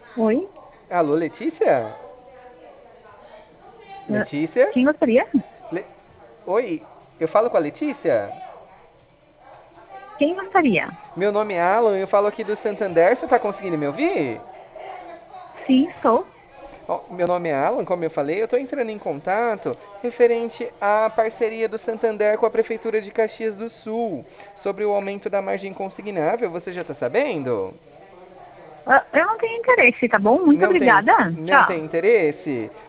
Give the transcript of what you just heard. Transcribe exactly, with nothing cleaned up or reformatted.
Oi? Alô, Letícia? Eh, Letícia? Quem gostaria? Le- Oi, eu falo com a Letícia? Quem gostaria? Meu nome é Alan, eu falo aqui do Santander, você tá conseguindo me ouvir? Sim, estou. Ó, meu nome é Alan, como eu falei, eu tô entrando em contato referente à parceria do Santander com a Prefeitura de Caxias do Sul sobre o aumento da margem consignável, você já tá sabendo? Ah, eu não tenho interesse, tá bom? Muito Não tem, obrigada. não tem Tchau. interesse?